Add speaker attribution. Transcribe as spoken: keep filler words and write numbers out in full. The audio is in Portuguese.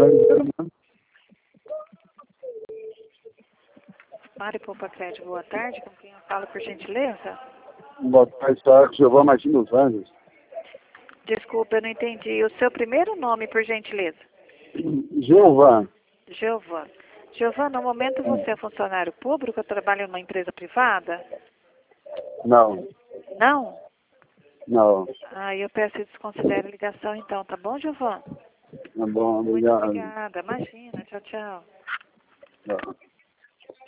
Speaker 1: Mari Poupa Crédito, boa tarde. Com quem eu falo, por gentileza?
Speaker 2: Boa tarde, senhora. Giovanni Martins dos Anjos.
Speaker 1: Desculpa, eu não entendi. O seu primeiro nome, por gentileza?
Speaker 2: Giovanni.
Speaker 1: Giovanni. Giovanni, no momento você é funcionário público ou trabalha em uma empresa privada?
Speaker 2: Não.
Speaker 1: Não?
Speaker 2: Não.
Speaker 1: Ah, eu peço que desconsidere a ligação então, tá bom, Giovanni?
Speaker 2: Tá bom,
Speaker 1: Muito
Speaker 2: obrigado.
Speaker 1: obrigada. Imagina. Tchau, tchau.
Speaker 2: Tchau.